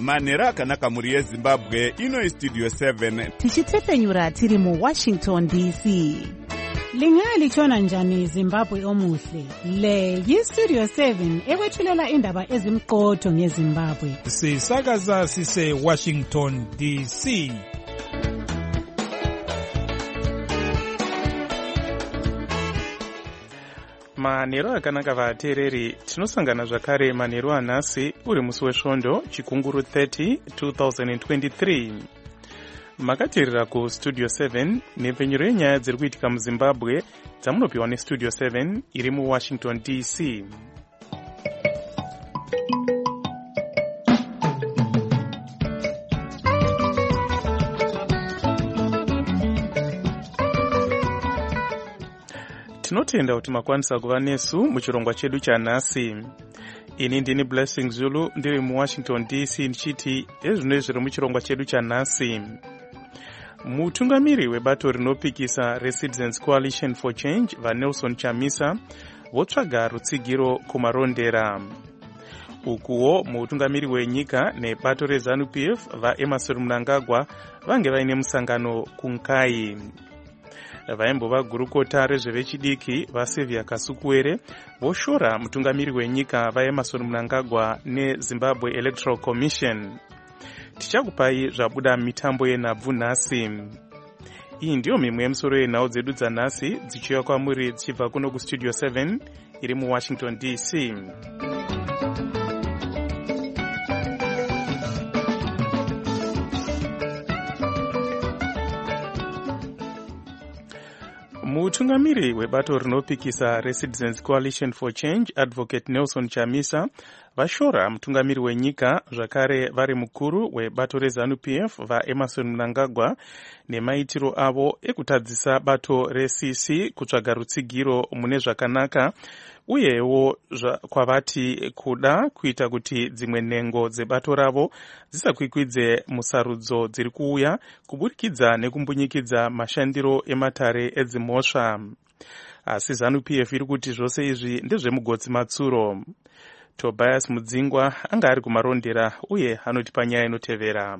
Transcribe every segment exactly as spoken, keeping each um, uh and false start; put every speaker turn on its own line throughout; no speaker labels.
manhero akanaka mhuri yezimbabwe. Ino istudio seven
tichitefenyura tiri muwashington D C.
Lingalitshona njani Zimbabwe omuhle? Le yistudio seven ekwethulela indaba ezimqotho ngeZimbabwe.
Sisakaza sise Washington D C.
Manhero akanaka vateereri, tinosangana zvakare manhero anhasi uri musi wesvondo chikunguru thirty twenty twenty-three. Makateerera ku studio seven nepfenyuro yenyaya dziri kuitika muZimbabwe dzamunopiwa nestudio seven iri muWashington D C. Tinotenda kuti makwanisa kuva nesu muchirongwa chedu chanhasi. Ini ndini Blessing Zulu ndiri muWashington D C ndichiti ezvino zviri muchirongwa chedu chanhasi. Mutungamiri webato rinopikisa reCitizens Coalition for Change vaNelson Chamisa votsvaga rutsigiro kumarondera. Ukuwo mutungamiri wenyika nebato reZANU P F vaEmerson Mnangagwa vange vaine musangano kunkai. Vaimbova gurukota rezvevechidiki vaSylvia Kasukuwere voshora mutungamiri wenyika vaEmerson Mnangagwa neZimbabwe Electoral Commission. Tichakupai zvabuda mitambo yenhabvu nhasi. Iyi ndiyo mimwe yemisoro yenhau dzedu dzanhasi dzichiuya kwamuri dzichibva kuno kustudio seven iri muWashington D C. Mutungamiri webato rinopikisa reCitizens Coalition for Change Advocate Nelson Chamisa vashora mutungamiri wenyika zvakare vari mukuru webato reZANU P F vaEmerson Mnangagwa nemaitiro avo ekutadzisa bato reC C kutsvaga rutsigiro mune zvakanaka uyewo kwavati kuda kuita kuti dzimwe nhengo dzebato ravo dzisakwikwidze musarudzo dziri kuuya kuburikidza nekumbunyikidza mashandiro ematare edzimhosva. Asi ZANU P F iri kuti zvose izvi ndezvemugotsi matsuro. Tobias Mudzingwa anga ari kumarondera uye anoti panyaya inotevera.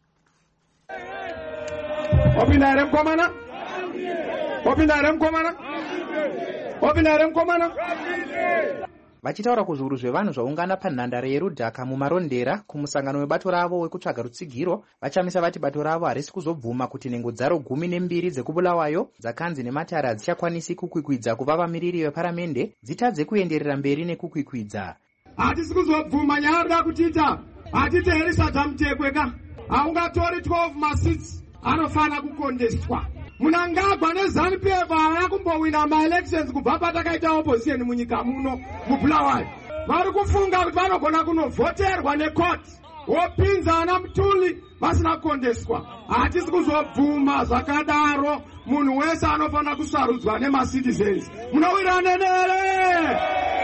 Opinare mkomana? Opinare mkomana? Opinare mkomana?
Vachitaura kuzviuru zvevanhu zvaungana panhandare yeRudhaka mumarondera kumusangano webato ravo wekutsvaga rutsigiro, vachamisa vati bato ravo harisi kuzobvuma kuti nhengo dzaro gumi nembiri dzekubulawayo dzakanzi nematare hadzichakwanisi kukwikwidza kuva vamiriri veparamende dzitadze kuenderera mberi nekukwikwidza.
Hatisi kuzobvuma nyaya da kutita. Hatite herisa dzamutekweka. Haungatori twelve masits anofana kukondestwa. Mnangagwa neZANU P F havana kumbowina ma-elections kubva patakaita opposition munyika muno mubulawayo. Vari kufunga kuti vanogona kunovhoterwa necourt wopinza ana Mutuli vasina kukondeswa. Hatisi kuzobvuma zvakadaro. Munhu wese anofana kusarudzwa nemacitizens. Munowirana nere?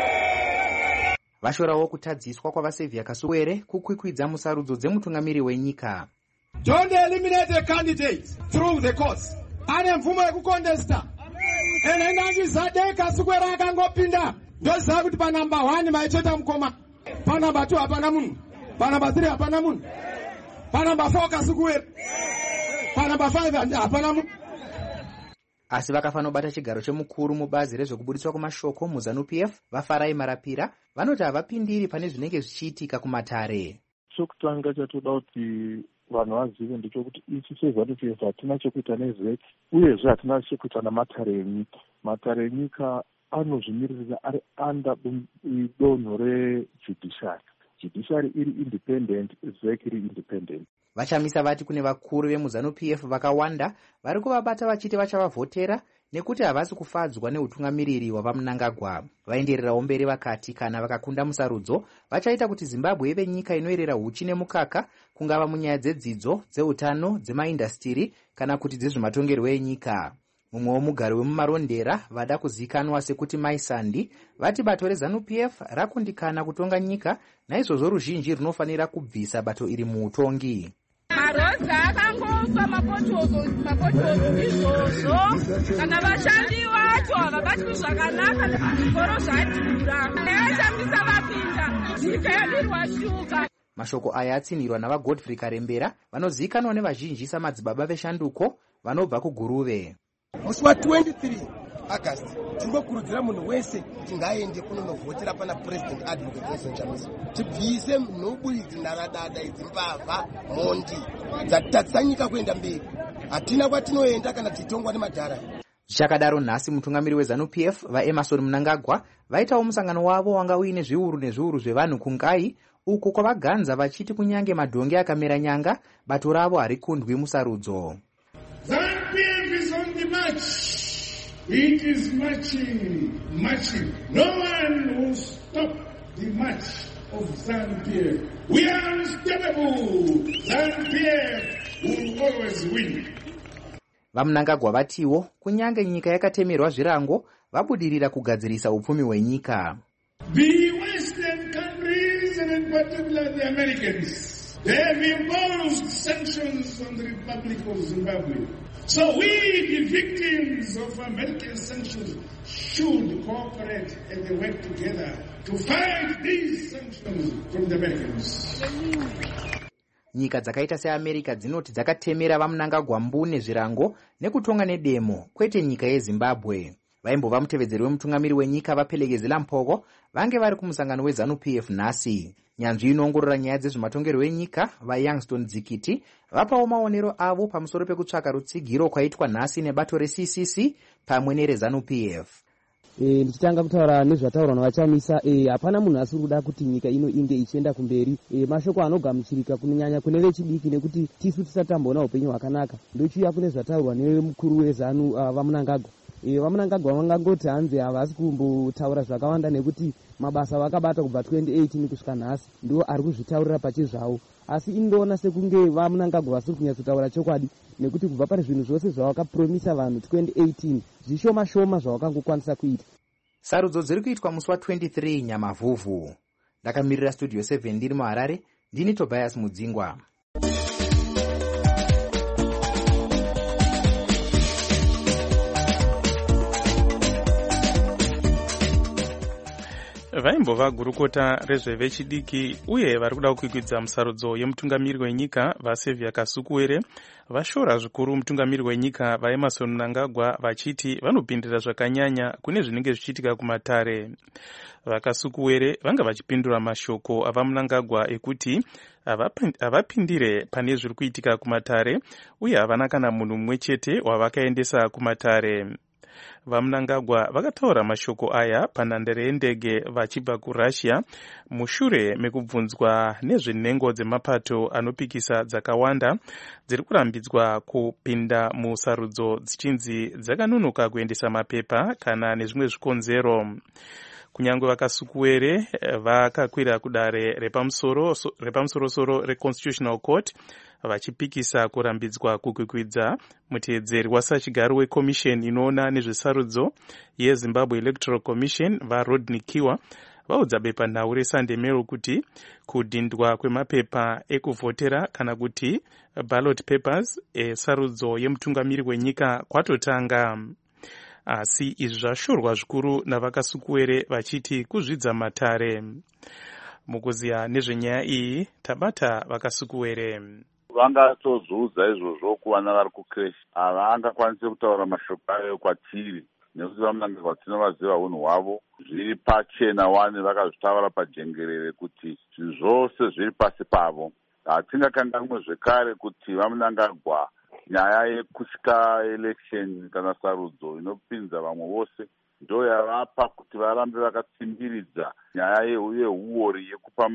Vashorawo kutadziswa kwavaSylvia Kasukuwere kukwikwidza musarudzo dzemutungamiri wenyika.
Don't eliminate a candidate through the courts. Ane mvumo yekukondesta. Ene ndangi Zadeka Kasukuwere akangopinda. Ndoziva kuti pa number one maicheta mukoma. Pa number two hapana munhu. Pa number three hapana munhu. Pa number four Kasukuwere. Pa number five hapana munhu.
Asi vakafanobata chigaro chemukuru mubazi rezvekubudiswa kwamashoko muZANU P F vaFarai Marapira vanoti havapindiri pane zvinenge zvichiitika kumatare.
Chokutanga chatoda kuti vanhu vazive ndechekuti isu seZANU P F hatina chekuita nezeki uyezve hatina chekuita namatare enyika. Matare enyika anozvimirira ari under donho rejudiciary. Judiciary iri independent, zeki iri independent.
Vachamisa vati kune vakuru vemuZANU P F vakawanda vari kuvabata vachiti vachavavhotera nekuti havasi kufadzwa neutungamiriri wavaMnangagwa. Vaendererawo mberi vakati kana vakakunda musarudzo vachaita kuti Zimbabwe ive nyika inoerera huchi nemukaka, kungava munyaya dzedzidzo, dzeutano, dzemaindastiri kana kuti dzezvematongerwo enyika. Mumwe womugari wemumarondera vada kuzikanwa sekuti Maisandi vati bato reZANU P F rakundikana kutonga nyika naizvozvo ruzhinji runofanira kubvisa bato iri muutongi.
Marodzi akangoswa mapotozo mapotozo izvozvo kana vashandi vacho havabatwi zvakanaka zvikoro zvadhura. Vachambisa vapinda nyika yedu irwashuka.
Mashoko aya atsinirwa navaGodfrey Karembera vanozivikanwa nevazhinji samadzibaba veshanduko vanobva kuGuruve.
Musi wa twenty-three August tinokurudzira munhu wese kuti ngaaende kunonovhotera pana President Advocate Nelson Chamisa. Tibvise nhubu idzi nharadada idzi mbavha mondi dzatitatisa nyika kuenda mberi. Hatina kwatinoenda kana tichitongwa nemadhara.
Zvichakadaro nhasi mutungamiri weZanu-P F vaEmmerson Mnangagwa vaitawo musangano wavo wanga uine zviuru nezviuru zvevanhu kungai, uko kwavaganza vachiti kunyange madhonge akamera nyanga bato ravo harikundwi musarudzo.
ZANU-P F is on the march. It is marching, marching. No one will stop the march of ZANU-P F. We are unstoppable. ZANU-P F will always win.
VaMnangagwa vatiwo kunyange nyika yakatemerwa zvirango vabudirira kugadzirisa upfumi hwenyika.
The Western countries, and in particular the Americans, they have imposed sanctions on the Republic of Zimbabwe. So we, the victims of American sanctions, should cooperate and work together to fight these sanctions from the Americans.
Nyika dzakaita seAmerica dzinoti dzakatemera vaMnangagwa mbune zvirango nekutonga nedemo, kwete nyika yeZimbabwe. Vaimbova mutevedzeri wemutungamiri wenyika vaPelekezela Mphoko vange vari kumusangano weZanu-P F nhasi. Nyanzvi inoongorora nyaya dzezvematongerwo enyika vaYoungstone Dzikiti vapawo maonero avo pamusoro pekutsvaka rutsigiro kwaitwa nhasi nebato reC C C pamwe nereZanu-P F.
E, ndichitanga kutaura nezvataurwa navaChamisa, e, hapana munhu asiri kuda kuti nyika ino inge ichienda kumberi. E, mashoko anogamuchirika kunyanya kune vechidiki nekuti tisu tisatamboona upenyu hwakanaka. Ndochiuya kune zvataurwa nemukuru weZanu uh, vaMnangagwa. E, vaMnangagwa vangangoti hanzi havasi kumbotaura zvakawanda nekuti mabasa vakabata kubva twenty eighteen kusvika nhasi ndo ari kuzvitaurira pachezvavo. Asi indoona sekunge vaMnangagwa vasiri kunyatsotaura chokwadi nekuti kubva pane zvinhu zvose zvavakapromisa vanhu twenty eighteen zvishoma shoma zvavakangokwanisa kuita.
Sarudzo dziri kuitwa musi wa twenty-three Nyamavhuvhu. Ndakamirira Studio seven ndiri muHarare, ndini Tobias Mudzingwa.
Vaimbova gurukota rezvevechidiki uye vari kuda kukwikvidza musarudzo yemutungamiri wenyika vaSevia Kasukuwere vashora zvikuru mutungamiri wenyika vaEmmerson Mnangagwa vachiti vanopindira zvakanyanya kune zvinenge zvichiitika kumatare. VaKasukuwere vanga vachipindura mashoko avaMnangagwa ekuti havapindire pane zviri kuitika kumatare uye havana kana munhu mumwe chete wavakaendesa kumatare. VaMnangagwa vakataura mashoko aya panhandare yendege vachibva kuRussia mushure mekubvunzwa nezvenhengo dzemapato anopikisa dzakawanda dziri kurambidzwa kupinda musarudzo dzichinzi dzakanonoka kuendesa mapepa kana nezvimwe zvikonzero. Kunyange vaKasukuwere vakakwira kudare repamusoro-soro reConstitutional Court vachipikisa kurambidzwa kukwikwidza muteedzeri wasachigaro weCommission inoona nezvesarudzo yeZimbabwe Electoral Commission vaRodney Kiwa vaudza bepanhau reSunday Mail kuti kudhindwa kwemapepa ekuvhotera kana kuti ballot papers esarudzo yemutungamiri wenyika kwatotanga. Asi izvi zvashorwa zvikuru navaKasukuwere vachiti kuzvidza matare. Mukuziya nezvenyaya iyi tabata vaKasukuwere.
Vangatozviudza izvozvo kuvana vari kucreshi havangakwanisi kutaura mashoko ayo kwatiri nekuti vaMnangagwa tinovaziva unhu hwavo zviri pachena wani vakazvitaura pajengerere kuti zvinhu zvose zviri pasi pavo. Hatingakanganwe zvekare kuti vaMnangagwa nyaya yekusika election kana sarudzo inopinza vamwe vose ndo yavapa kuti varambe vakatsimbiridza nyaya yehuori yekupa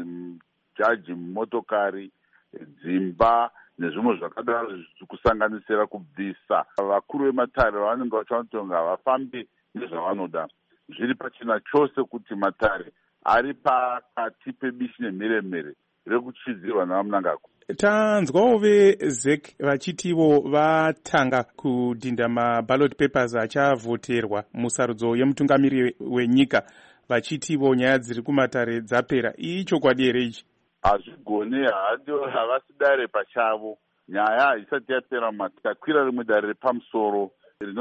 majaji motokari dzimba nezvimwe zvakadaro kusanganisira kubvisa vakuru vematare vavanenge vachanotonga vafambi nezvavanoda. Zviri pachena chose kuti matare ari pakati pebishi nemheremhere rekuchidzirwa navaMnangagwa.
Tanzwawo veZek vachitivo vatanga kudhinda maballot papers achavhoterwa musarudzo yemutungamiri wenyika vachitivo nyaya dziri kumatare dzapera. Iyi chokwadi here ichi?
Hazvigone, havasi dare pachavo. Nyaya isati yapera matakwira rimwe dare repamusoro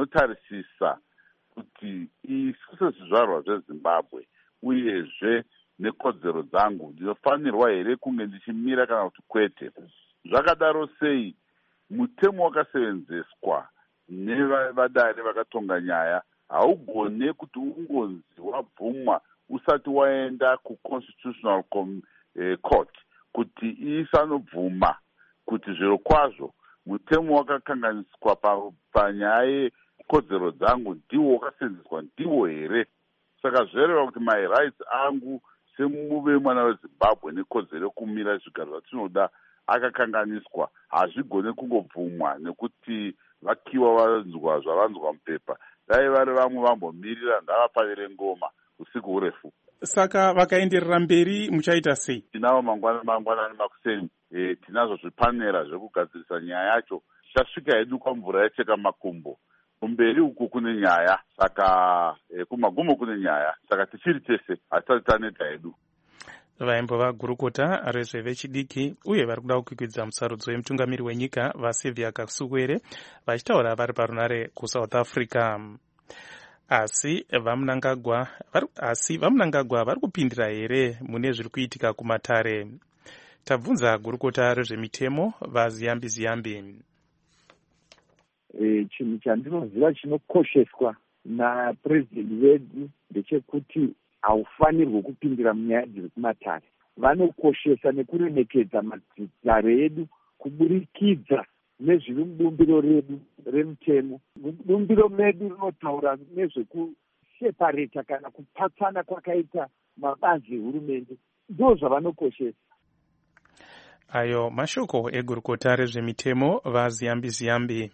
rinotarisisa kuti isu sezvizvarwa zveZimbabwe uyezve nekodzero dzangu, ndinofanirwa here kunge ndichimira kana kuti kwete? Zvakadaro sei mutemo wakasevenzeswa nevadare vakatonga nyaya haugone kuti ungonzi wabvumwa usati waenda kuconstitutional court kuti isanobvuma kuti zviro kwazvo mutemo wakakanganiswa panyaya yekodzero dzangu ndiwo wakasevenzeswa ndiwo here? Saka zvereva kuti my rights angu semuve mwana weZimbabwe nekodzero yekumira zvigaro zvatinoda akakanganiswa, hazvigone kungobvumwa nekuti vakiwa vanzwa zvavanzwa mupepa. Dai vari vamwe vambomirira ngavafarire ngoma usiku urefu.
Saka vakaenderera mberi muchaita sei?
Tinavo mangwana mangwanani makuseni, e, tinazvo zvipanera zvekugadzirisa nyaya yacho. Tichasvika hedu kwamvura yacheka makumbo. Kumberi uku kune nyaya, saka e, kumagumo kune nyaya, saka tichiri tese hatisati taneta hedu.
Vaimbova gurukota rezvevechidiki uye vari kuda kukwikwidza musarudzo wemutungamiri wenyika vaSylvia Kasukwere vachitaura vari parunare kuSouth Africa. Asi vaMnangagwa asi vaMnangagwa vari kupindira here mune zviri kuitika kumatare? Tabvunza gurukota rezvemitemo vaZiyambi Ziyambi.
E, chinhu chandinoziva chinokosheswa napurezidendi wedu ndechekuti haufanirwi kupindira munyaya dziri kumatare. Vanokoshesa nekuremekedza matare edu kuburikidza nezviri mubumbiro redu remutemo. Bumbiro medu rinotaura nezvekushepareta kana kupatsana kwakaita mabazi ehurumende, ndo zvavanokoshesa.
Ayo mashoko egurukota rezvemitemo vaZiyambi Ziyambi.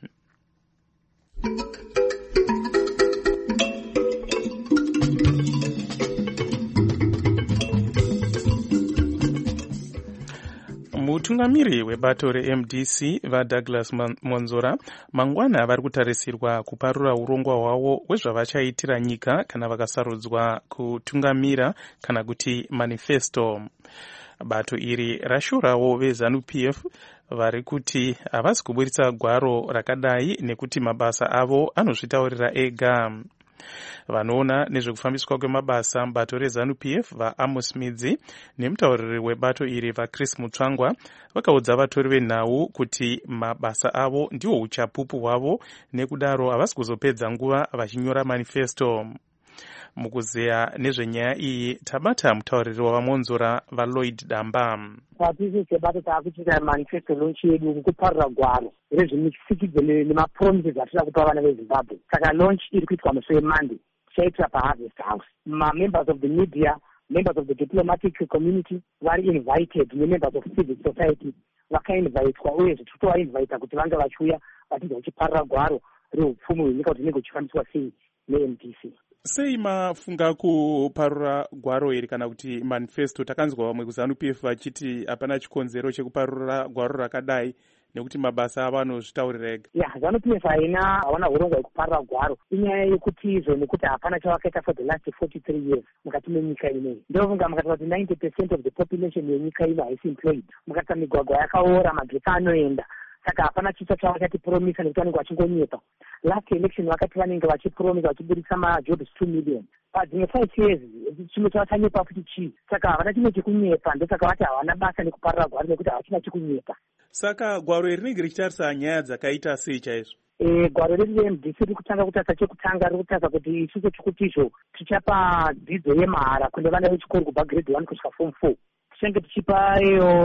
Mutungamiri webato reM D C vaDouglas Monzora mangwana vari kutarisirwa kuparura urongwa hwavo hwezvavachaitira nyika kana vakasarudzwa kutungamira kana kuti manifesto. Bato iri rashurawo veZANU P F vari kuti havasi kuburitsa gwaro rakadai nekuti mabasa avo anozvitaurira ega. Vanoona nezvekufambiswa kwemabasa mubato reZANU P F vaAmos Midzi nemutauriri webato iri vaChris Mutsvangwa vakaudza vatori venhau kuti mabasa avo ndiwo uchapupu hwavo, nekudaro havasi kuzopedza nguva vachinyora manifesto. Mukuzeya nezvenyaya iyi tabata mutauriri wavaMonzora vaLloyd Damba.
Patisi sebato taakuchita manifesto launch yedu kuparura gwaro rezvemisikidze nemapromises atida kupa vana veZimbabwe. Saka launch iri kuitwa musi weMonday, tichaitira paHarvest House. Ma-members of the media, members of the diplomatic community vari invited, ne-members of civic society vakainvitwa, uye zvitovainvita kuti vange vachiuya vachinge vachiparura gwaro reupfumi hwenyika kuti hunenge huchifambiswa sei neM D C.
Sei mafunga kuparura gwaro iri kana kuti manifesto? Takanzwa vamwe kuZANU P F vachiti hapana chikonzero chekuparura gwaro rakadai nekuti mabasa avo anozvitaurira ega.
Ya, ZANU P F haina hawana urongwa hwekuparura gwaro. Inyaya yekuti izvo nekuti hapana chavakaita for the last forty-three years mukati menyika ineyi. Ndofunga mukataura kuti ninety percent of the population yenyika ino haisi employed. Mukataura migwagwa yakaora, magetsi anoenda. Saka hapana chicha chavakatipromisa nekuti vanenge vachingonyepa. Last election vakati vanenge vachipromisa vachiburitsa majobs two million. Padzimwe five years chimwe chavachanyepa futi chii. Saka havana chimwe chekunyepa, ndosaka vati havana basa nekuparura gwaro nekuti havachina chekunyepa.
Saka gwaro iri rinenge richitarisa nyaya dzakaita sei chaizvo?
E, gwaro redu reM D C riri kutanga kutarisa chekutanga, riri kutarisa kuti isusu tikutizvo tichapa dzidzo yemahara kune vana vechikoro kubva grade one kusvika form four. Tichange tichipa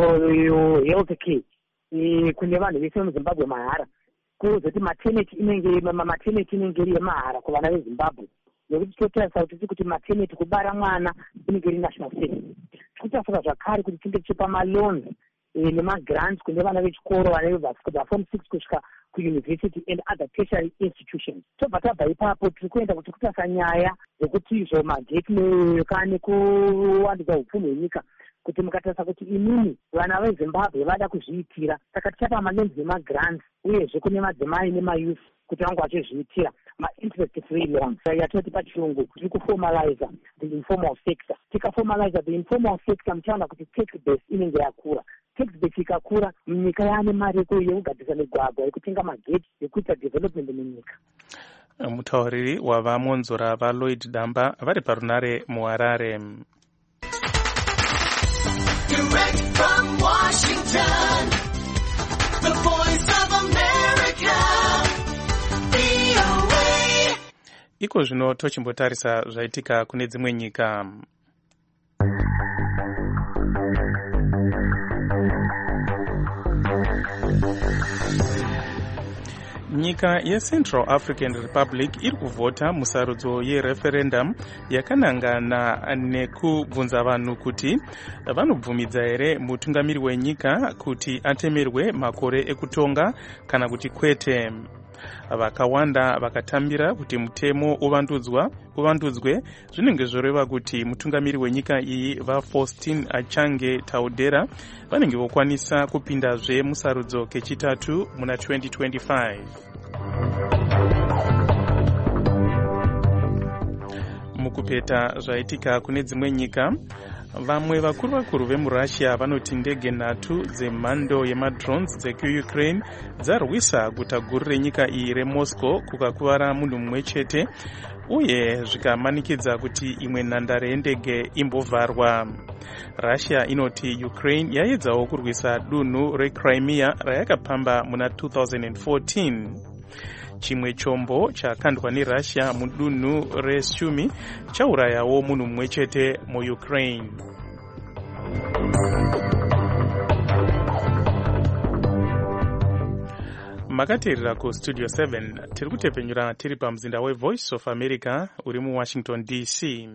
iyo health care E, kune vanhu vese muZimbabwe mahara. Kuzoti maternity inenge maternity inenge iri yemahara kuvana veZimbabwe. Nekuti totarisa kuti tiri kuti maternity kubara mwana inenge iri national service. Tikutarisa zvakare kuti tinge tichipa maloans e, nemagrants kune vana vechikoro vanenge kubva form six kusvika kuuniversity and other tertiary institutions. Tobva tabva ipapo tiri kuenda kuti kutarisa nyaya dzekuti izvo mageti nekane kuwandudza upfumi hwenyika, kuti mukatarisa kuti imini vana veZimbabwe vada kuzviitira, saka tichapa maloans nemagrants uyezve kune madzimai nemayouth kuti vange vachizviitira ma-interest free loans yatinoti pachirungu tiri kuformaliza the informal sector. Tikaformaliza the informal sector muchaona kuti tax base inenge yakura. Tax base ikakura, nyika yaane mari yekugadzisa migwagwa, yekutenga mageti, yekuita development munyika.
Mutauriri wavaMonzora vaLloyd Damba vari parunare muHarare.
Direct from Washington, the voice of America, V O A.
Iko zvino tochimbotarisa zvaitika kune dzimwe nyika. Nyika yeCentral African Republic iri kuvhota musarudzo yereferendum yakanangana nekubvunza vanhu kuti vanobvumidza here mutungamiri wenyika kuti atemerwe makore ekutonga kana kuti kwete. Vakawanda vakatambira kuti mutemo uvandudzwa uvandudzwe zvinenge zvoreva kuti mutungamiri wenyika iyi vaFaustin Achange Taudera vanenge vokwanisa kupindazve musarudzo kechitatu muna twenty twenty-five. Mukupeta zvaitika kune dzimwe nyika, vamwe vakuru vakuru vemuRussia vanoti ndege nhatu dzemhando yemadrones dzekuUkraine dzarwisa guta guru renyika iyi reMoscow kukakuvara munhu mumwe chete uye zvikamanikidza kuti imwe nhandare yendege imbovharwa. Russia inoti Ukraine yaedzawo kurwisa dunhu reCrimea rayakapamba muna two thousand fourteen. Chimwe chombo chakandwa neRussia mudunhu reSumy chaurayawo munhu mumwe chete muUkraine. Makateerera kustudio seven tiri kutepenyura tiri pamzinda weVoice of America uri muWashington D C.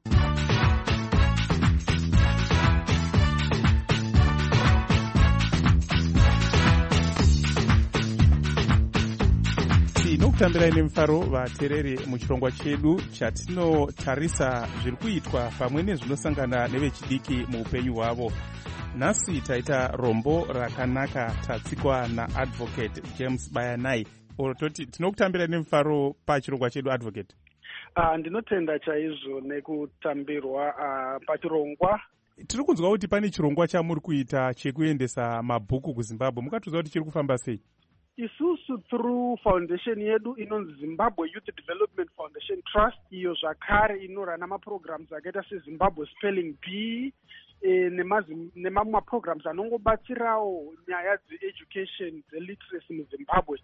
Tinokutambirai nemufaro vateereri muchirongwa chedu chatinotarisa zviri kuitwa pamwe nezvinosangana nevechidiki muupenyu hwavo. Nhasi taita rombo rakanaka tatsikwa naadvocate James Bayanai. Orototi tinokutambirai nemufaro pachirongwa chedu advocate.
Uh, ndinotenda chaizvo nekutambirwa uh, pachirongwa.
Tiri kunzwa kuti pane chirongwa chamuri kuita chekuendesa mabhuku kuZimbabwe. Mukatudza kuti chiri kufamba sei?
Isusu through foundation yedu inonzi Zimbabwe Youth Development Foundation Trust, iyo zvakare inorana maprograms akaita seZimbabwe Spelling Bee e, nemamwe maprograms anongobatsirawo nyaya dzeeducation dzeliteracy muZimbabwe.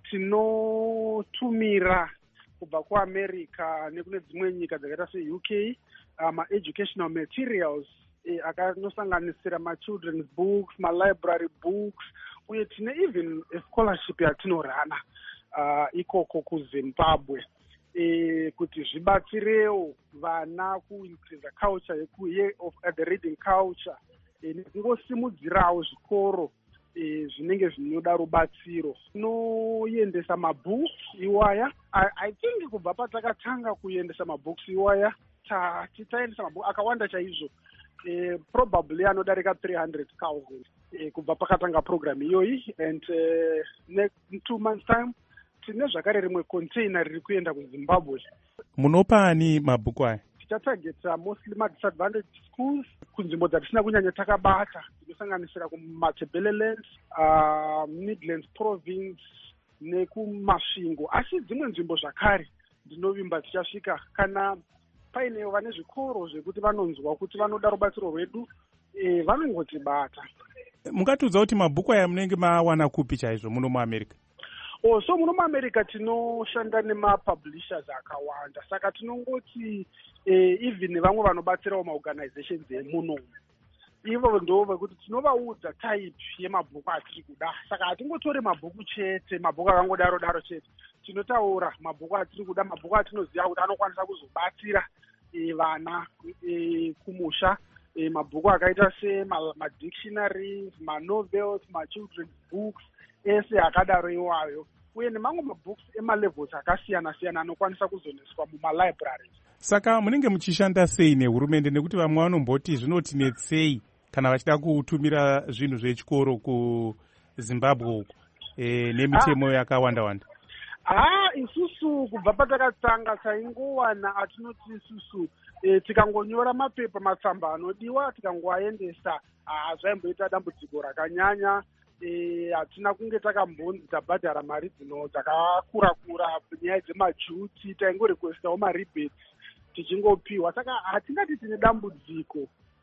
Tinotumira kubva kuAmerica nekune dzimwe nyika dzakaita seU K ma-educational materials e, akanosanganisira ma-children's books, ma-library books, uye tine even a scholarship yatinorana uh, ikoko kuZimbabwe e, kuti zvibatsirewo vana kuincrease culture yeku year of uh, the reading culture e, nekungosimudzirawo zvikoro e, zvinenge zvinoda rubatsiro. Tinoendesa mabooks iwaya. I, I think kubva patakatanga kuendesa mabooks iwaya titaendesa mabooks akawanda chaizvo. Uh, probably anodarika three hundred thousand uh, kubva pakatanga program iyoyi, and uh, next two months time tine zvakare rimwe container riri kuenda kuZimbabwe.
Munopa ani mabhuku aya?
Tichatargeta mostly ma-disadvantaged schools kunzvimbo dzatisina kunyanya takabata, dzinosanganisira kuMatabeleland, uh, Midlands Province nekumasvingo, asi dzimwe nzvimbo zvakare ndinovimba tichasvika kana paine vane zvikoro zvekuti vanonzwa kuti vanoda rubatsiro rwedu e, vanongotibata.
Mungatiudza kuti mabhuku aya munenge mawana kupi chaizvo muno muAmerica?
Oh, so muno muAmerica tinoshanda nemapublishers akawanda, saka tinongoti e, even vamwe vanobatsirawo maorganizations emuno ivo ndo vekuti tinovaudza type yemabhuku atiri kuda, saka hatingotori mabhuku chete, mabhuku akangodaro daro chete. Tinotaura mabhuku atiri kuda, mabhuku atinoziva kuti anokwanisa kuzobatsira e, vana e, kumusha, e, mabhuku akaita semadictionaries, manovels, machildren's books ese akadaro iwayo, uye nemamwe mabooks emalevels akasiyana siyana anokwanisa kuzoneswa mumalibraries.
Saka munenge muchishanda sei nehurumende, nekuti vamwe vanomboti zvinotinetsei kana vachida kutumira zvinhu zvechikoro kuZimbabwe uko e, nemitemo ah. yakawanda wanda?
Ah, isusu kubva patakatanga taingowana atinoti isusu e, tikangonyora mapepa matsamba anodiwa tikangoaendesa ah, zvaimboita dambudziko rakanyanya. Hatina e, kunge takambonzi tabhadhara mari dzino dzakakura kura nyaya dzemajuti, taingorequestawo marebates tichingopiwa, saka hatingati tine dambudziko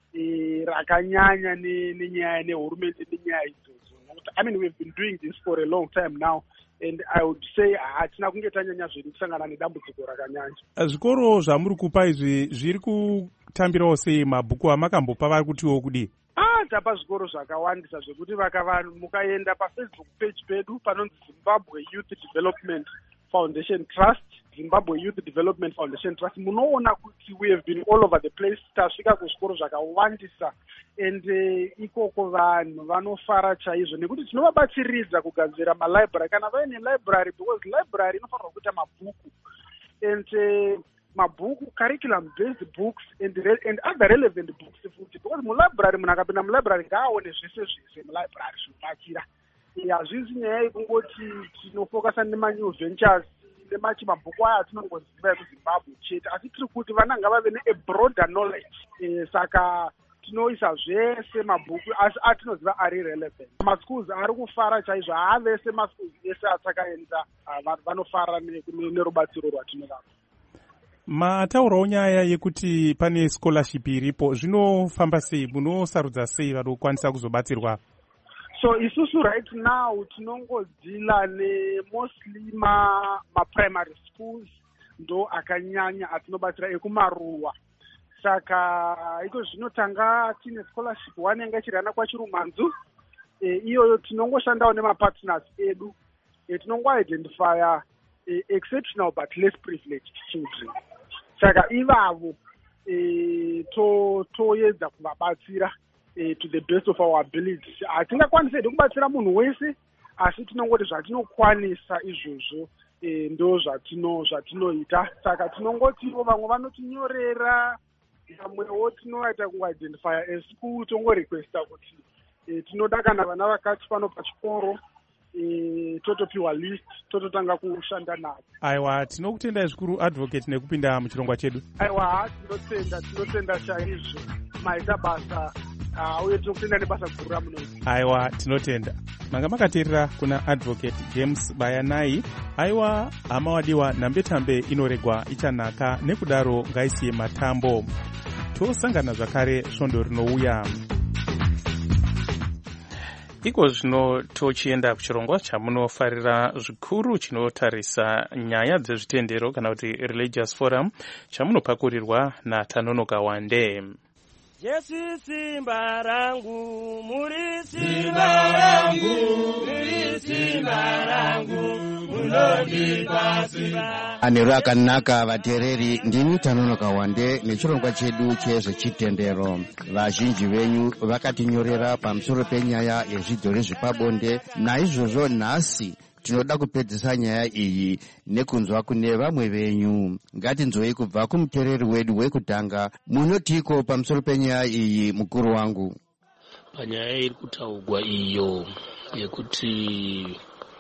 e, rakanyanya nenyaya nehurumende nenyaya idzodzo. I mean, we've been doing this for a long time now. And I would say hatina kunge tanyanya zvedu kusangana nedambudziko rakanyanya.
Zvikoro zvamuri kupa izvi zviri kutambirawo sei mabhuku amakambopa vari kutiwo kudii?
Ah, tapa zvikoro zvakawandisa zvekuti vakava mukaenda pafacebook page pedu panonzi Zimbabwe Youth Development Foundation Trust, Zimbabwe Youth Development Foundation Trust, munoona kuti we have been all over the place. Tasvika kuzvikoro zvakawandisa and uh, ikoko vanhu vanofara chaizvo nekuti tinovabatsiridza kugadzira malibrary kana vaine library, because library inofanirwa kuita mabhuku and uh, mabhuku curriculum based books and, re- and other relevant books futi, because mulibrary munhu akapinda mulibrary ngaaone zvese zvese mulibrary zvinobatsira. Hazvisi nyaya yekungoti tinofokasa nemanew ventures nemachi mabhuku aya atinongoziva ekuzimbabwe chete, asi tiri kuti vana ngavave ne-broader knowledge. E, saka tinoisa zvese mabhuku asi atinoziva ari relevant. Maschools ari kufara chaizvo, haavese maschools ese atakaenda vanofara nerubatsiro rwatinovapa.
Mataurawo nyaya yekuti pane scholarship iripo, zvinofamba sei? Munosarudza sei vari kukwanisa kuzobatsirwa?
So isusu right now tinongodzila ne-mostly ma, ma primary schools ndo akanyanya atinobatsira ekumaruwa. Saka iko zvinotanga tine scholarship one yanga ichiri ana kwachirumanzu. E, iyoyo tinongoshandawo nemapartners edu. E, tinongoidentifya e, exceptional but less privileged children. Saka ivavo e, to toedza kuvabatsira e, to the best of our abilities. Hatingakwanisa hedu kubatsira munhu wese, asi tinongoti zvatinokwanisa izvozvo e, ndo zvatino zvatinoita. Saka tinongotiwo vamwe vanotinyorera, vamwewo tinoita kuidentifya eschool tongorequesta kuti e, tinoda kana vana vakati pano pachikoro e, totopiwa list tototanga kushanda navo.
Aiwa, tinokutendai zvikuru advocate nekupinda muchirongwa chedu.
Aiwa, tinotenda tinotenda chaizvo maita basa uh, uye tinokutenda nebasa guru ramunoita.
Aiwa, tinotenda. Manga makateerera kuna advocate James Bayanai. Aiwa, hama wadiwa, nambe-tambe inoregwa ichanaka, nekudaro ngaisiye matambo. Tosangana zvakare svondo rinouya. Iko zvino tochienda kuchirongwa chamunofarira zvikuru chinotarisa nyaya dzezvitendero kana kuti religious forum chamunopakurirwa naTanonoka Wande.
Jesu simba rangu, muri simba rangu, muri simba rangu, munondipa simba.
Anero akanaka vateereri, ndini Tanonoka Wande nechirongwa chedu chezvechitendero. Vazhinji venyu vakatinyorera pamusoro penyaya yezvidhori zvepabonde, naizvozvo nhasi tinoda kupedzisa nyaya iyi nekunzwa kune vamwe venyu. Ngatinzwei kubva kumuteereri wedu wekutanga. Munotiko pamusoro penyaya iyi, mukuru wangu?
Panyaya iri kutaurwa iyo yekuti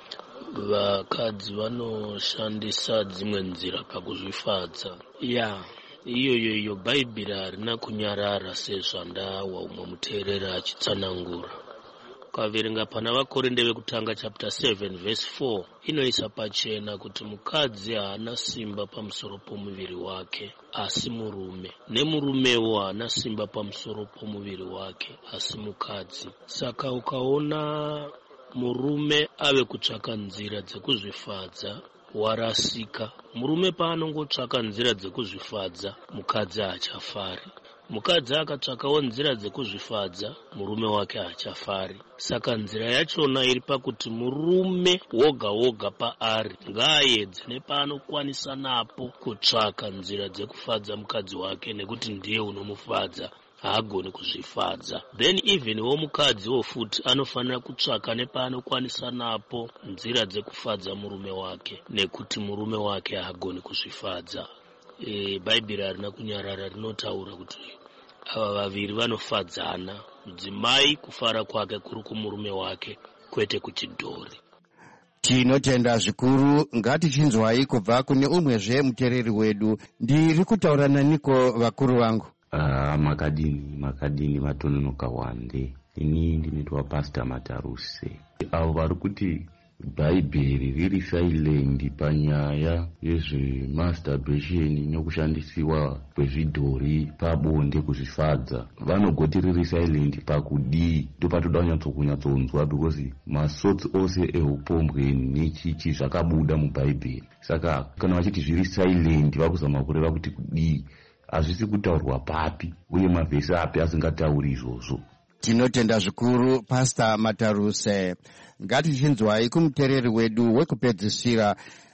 vakadzi vanoshandisa dzimwe nzira pakuzvifadza. Ya, iyoyo iyo Bhaibheri harina kunyarara sezvandawa umwe muteereri achitsanangura. Ukaverenga pana vakorinde vekutanga chapter seven verse four inoisa pachena kuti mukadzi haana simba pamusoro pomuviri wake asi murume, nemurumewo haana simba pamusoro pomuviri wake asi mukadzi. Saka ukaona murume ave kutsvaka nzira dzekuzvifadza, warasika. Murume paanongotsvaka nzira dzekuzvifadza, mukadzi haachafari. Mukadzi akatsvakawo nzira dzekuzvifadza, murume wake haachafari. Saka nzira yachona iri pakuti murume woga woga paari ngaaedze nepaanokwanisa napo kutsvaka nzira dzekufadza mukadzi wake, nekuti ndiye unomufadza, haagoni kuzvifadza. Then even wo mukadzi wo futi anofanira kutsvaka nepaanokwanisa napo nzira dzekufadza murume wake, nekuti murume wake haagoni kuzvifadza. E, Bhaibheri harina kunyarara, rinotaura kuti ava vaviri vanofadzana, mudzimai kufara kwake kuri kumurume wake, kwete kuchidhori.
Tinotenda zvikuru. Ngatichinzwai kubva kune umwezve muteereri wedu. Ndiri kutaura naniko vakuru vangu?
Uh, makadini makadini Matononoka Wande. Ini ndinoitwa Pastor Mataruse. Avo vari kuti bhaibheri riri silent panyaya yezvemasturbation nekushandisiwa kwezvidhori pabonde kuzvifadza. Vanogoti riri silent pakudii ndopatoda kunyatsokunyatsonzwa because masotsi ose eupombwe nechichi zvakabuda mubhaibheri. Saka kana vachiti zviri silent vakuzama kureva kuti kudii, hazvisi kutaurwa papi uye mavhesi api asingatauri izvozvo.
Tinotenda zvikuru Pastor Mataruse. Ngatichinzwai kumuteereri wedu wekupedzisira.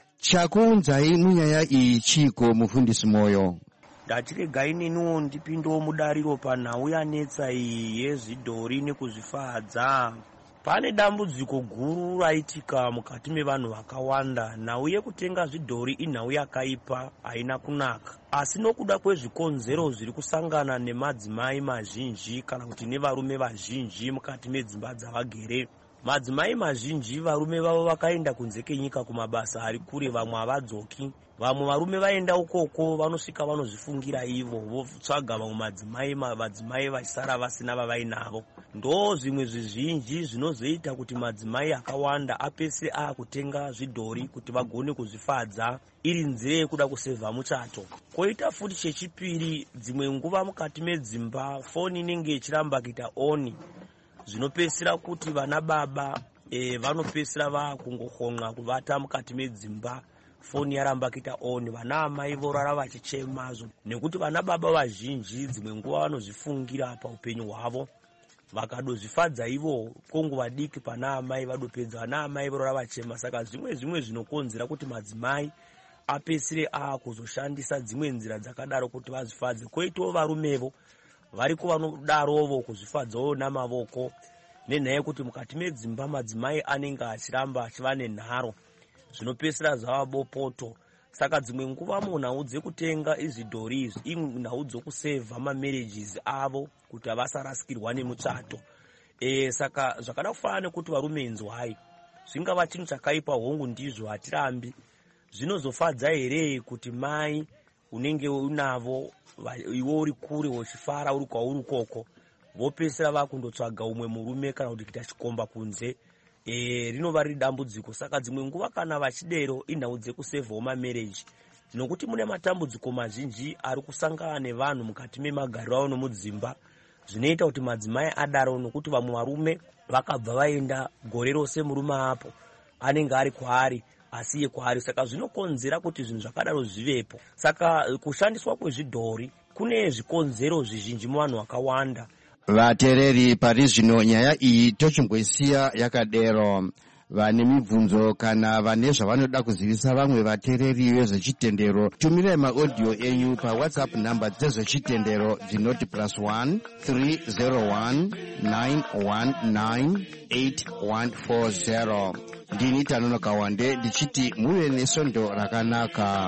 Chakuunzai munyaya iyi chiko mufundisi Moyo?
Ndatiregai neniwo ndipindewo mudariro panhau yanetsa iyi yezvidhori nekuzvifadza. Pane dambudziko guru raitika mukati mevanhu vakawanda. Nhau yekutenga zvidhori inhau yakaipa, haina kunaka. Asi nokuda kwezvikonzero zviri kusangana nemadzimai mazhinji kana kuti nevarume vazhinji mukati medzimba dzavagere, madzimai mazhinji varume vavo vakaenda kunze kenyika kumabasa ari kure, vamwe havadzoki. Vamwe varume vaenda ukoko vanosvika vanozvifungira ivo, votsvaga vamwe madzimai madzimai vachisara vasina vavainavo. Ndo zvimwe zvizhinji zvinozoita kuti madzimai akawanda apese akutenga zvidhori kuti vagone kuzvifadza iri nzira yekuda kusevha muchato. Koita futi chechipiri, dzimwe nguva mukati medzimba foni inenge ichiramba kuita oni, zvinopesera kuti vana baba e, vanopesera vakungohonga kuvata mukati medzimba, foni yaramba kuita on, vana amai vorara vachichema nekuti vana baba vazhinji dzimwe nguva vanozvifungira paupenyu hwavo, vakadozvifadza ivo konguva diki pana amai vadopedza vana amai vorara vachema. Saka zvimwe zvimwe zvinokonzera kuti madzimai apesire akuzoshandisa dzimwe nzira dzakadaro kuti vazvifadze. Koitawo varumevo variko vanodarovo kuzvifadzawo namavoko, nenhaya yekuti mukati medzimba madzimai anenge achiramba achiva nenharo, zvinopesera zvava bopoto. Saka dzimwe nguva munhau dzekutenga izvidhori izvi inhau dzokusevha mamarriages avo kuti havasarasikirwa nemuchato. E, saka zvakada kufanana nekuti varume inzwai, zvingava chinhu chakaipa hongu ndizvo, hatirambi. Zvinozofadza here kuti mai unenge unavo iwo uri kure uchifara uri kwauri ukoko, vopesera vakundotsvaga umwe murume kana kuti kuita chikomba kunze, e, rinova riri dambudziko. Saka dzimwe nguva kana vachidero inhau dzekusevhawo mamarriage, nokuti mune matambudziko mazhinji ari kusangana nevanhu mukati memagariro avo nomudzimba, zvinoita kuti madzimai adaro, nokuti vamwe varume vakabva vaenda gore rose murume apo anenge ari kwaari asiye kwaari. Saka zvinokonzera kuti zvinhu zvakadaro zvivepo. Saka kushandiswa kwezvidhori kune zvikonzero zvizhinji muvanhu vakawanda.
Vateereri, pari zvino nyaya iyi tochimboisiya yakadero. Vane mibvunzo kana vane zvavanoda kuzivisa vamwe vateereri vezvechitendero, tumirai maaudio enyu pawhatsapp namba dzezvechitendero dzinoti plus one three zero one nine one nine eight one four zero. Ndini Tanonoka Wande ndichiti muve nesvondo rakanaka.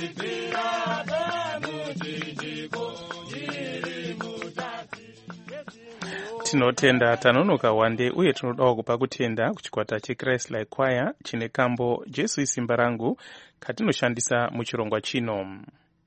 Tinotenda Tanonoka Wande uye tinodawo kupa kutenda kuchikwata cheChrist Like Choir chine kambo Jesu isimba rangu katinoshandisa muchirongwa chino.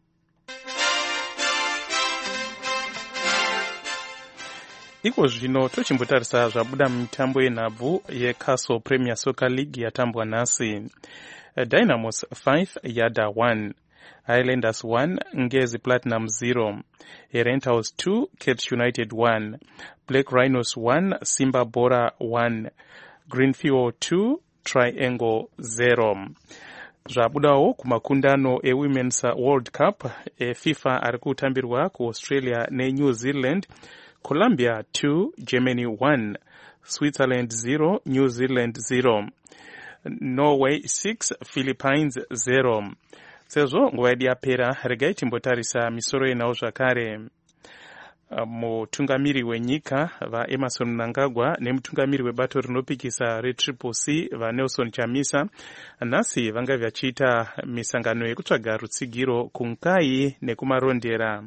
Iko zvino tochimbotarisa zvabuda mumitambo yenhabvu yeCastle Premier Soccer League yatambwa nhasi. Dynamos five Yada one, Highlanders one Ngezi Platinum zero, Renthouse two Cats United one, Black Rhinos one Simba Bora one, Greenfield two Triangle zero. Zvabudawo kumakundano eWomen's World Cup eFIFA ari kutambirwa kuAustralia neNew Zealand. Colombia two Germany one, Switzerland zero New Zealand zero, Norway six Philippines zero. Sezvo nguva yedu yapera, regai timbotarisa misoro yenhau zvakare. Mutungamiri wenyika vaEmerson Mnangagwa nemutungamiri webato rinopikisa reTriple C vaNelson Chamisa nhasi vanga vachiita misangano yekutsvaga rutsigiro kunkai nekumarondera.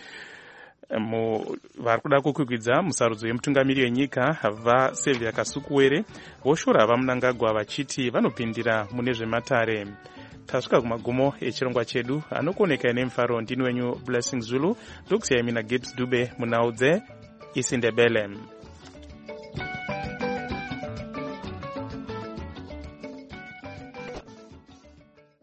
Vari kuda kukwikwidzwa musarudzo yemutungamiri wenyika vaSylvia Kasukuwere voshora vaMnangagwa vachiti vanopindira mune zvematare. Tasvika kumagumo echirongwa chedu, anokuoneka nemufaro ndini wenyu Blessing Zulu, ndokusiyai mina Gibbs Dube munhau dzeIsindebele.